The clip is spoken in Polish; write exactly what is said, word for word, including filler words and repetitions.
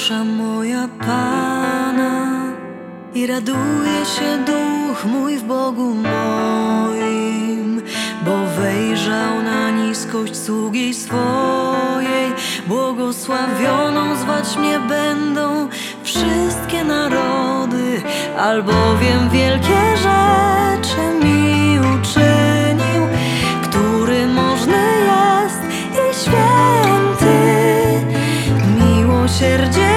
dusza moja Pana i raduje się duch mój w Bogu moim, bo wejrzał na niskość sługi swojej. Błogosławioną zwać mnie będą wszystkie narody, albowiem wielkie rzeczy mi uczynił, który możny jest i święty. Miłosierdzie